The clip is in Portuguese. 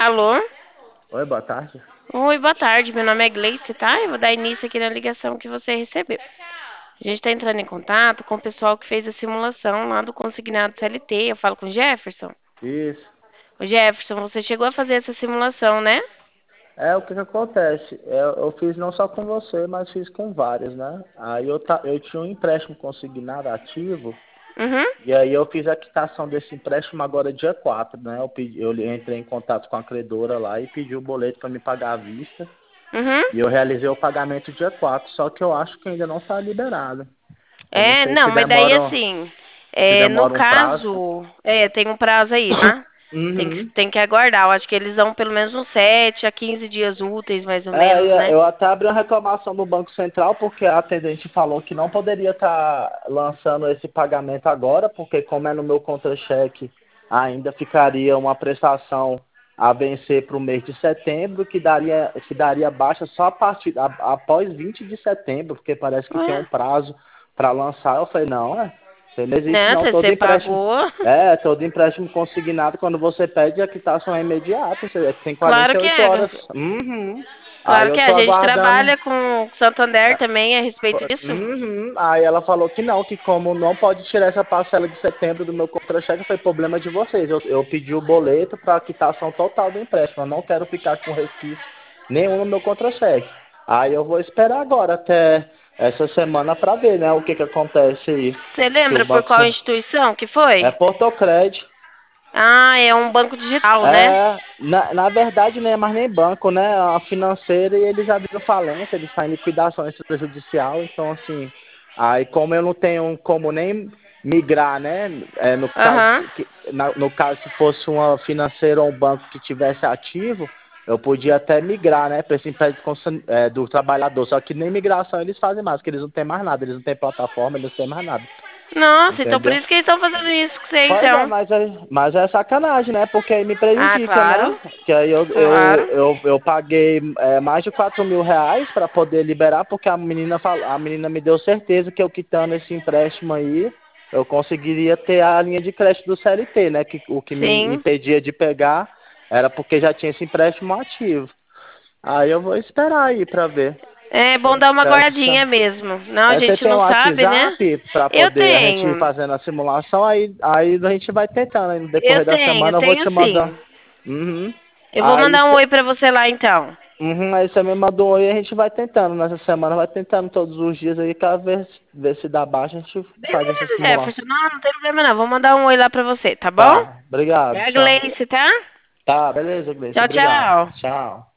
Alô? Oi, boa tarde. Oi, boa tarde. Meu nome é Gleice, tá? Eu vou dar início aqui na ligação que você recebeu. A gente está entrando em contato com o pessoal que fez a simulação lá do consignado CLT. Eu falo com o Jefferson. Isso. O Jefferson, você chegou a fazer essa simulação, né? É, o que que acontece? Eu fiz não só com você, mas fiz com vários, né? Aí eu tinha um empréstimo consignado ativo, Uhum, e aí eu fiz a quitação desse empréstimo agora dia 4, né? Eu entrei em contato com a credora lá e pedi o boleto para me pagar à vista, uhum. e eu realizei o pagamento dia 4. Só que eu acho que ainda não está liberado. Eu não É, sei não, se mas daí demora, assim, se no demora um prazo. caso, tem um prazo aí, tá? Tem que, Uhum. tem que aguardar. Eu acho que eles dão pelo menos uns 7 a 15 dias úteis, mais ou É, menos, né? eu até abri uma reclamação no Banco Central porque a atendente falou que não poderia estar lançando esse pagamento agora, porque como é no meu contra-cheque, ainda ficaria uma prestação a vencer para o mês de setembro, que daria baixa só após 20 de setembro, porque parece que tem Ué, um prazo para lançar. Eu falei, não, isso não existe né? não, todo Você empréstimo. pagou. Todo empréstimo consignado, quando você pede, a quitação é imediata, você tem Claro que 48 é. horas. Uhum. Aí Claro eu que é. tô A gente aguardando. trabalha com o Santander também a respeito disso. Uhum. Aí ela falou que não, que como não pode tirar essa parcela de setembro do meu contra-cheque, foi problema de vocês. Eu pedi o boleto para quitação total do empréstimo. Eu não quero ficar com resquício nenhum no meu contra-cheque. Aí eu vou esperar agora até essa semana para ver, né, o que que acontece aí. Você Se o lembra por banco qual instituição que foi? é Portocred. Ah, é um banco digital, né? Na verdade, não é mais nem banco, né? É uma financeira e eles abriram falência, eles estão em liquidação extrajudicial. Então, assim, aí como eu não tenho como nem migrar, né? No caso, Aham. no caso, se fosse uma financeira ou um banco que tivesse ativo, eu podia até migrar, né? Para esse empréstimo do trabalhador. Só que nem migração eles fazem mais, porque eles não têm mais nada, eles não têm plataforma, eles não têm mais nada. Nossa, então por Entendeu? isso que eles estão fazendo isso com você, Pois é, então. mas é sacanagem, né? Porque aí me Ah, prejudica, né? claro. Que aí Claro. eu paguei mais de R$ 4.000 para poder liberar, porque a menina me deu certeza que eu quitando esse empréstimo aí, eu conseguiria ter a linha de crédito do CLT, né? Que o que me Sim. impedia de pegar era porque já tinha esse empréstimo ativo. Aí eu vou esperar aí para ver. É bom dar uma Até essa guardinha semana. mesmo. Não, a Você gente tem não um sabe, né? WhatsApp para Eu poder a gente ir tenho. fazendo a simulação, aí a gente vai tentando. Aí no decorrer da semana eu vou Tenho te mandando. sim. Uhum. Eu vou Aí, mandar um cê, oi pra você lá, então. aí você me mandou aí, a gente vai tentando. Nessa semana vai tentando todos os dias aí, pra ver se dá baixa, a gente faz essa Beleza, simulação. Jefferson. Não tem problema não. Vou mandar um oi lá pra você, tá bom? Tá, obrigado, É a tchau. Gleice, tá? Tá, beleza, Gleice, Tchau, obrigado. tchau. Tchau.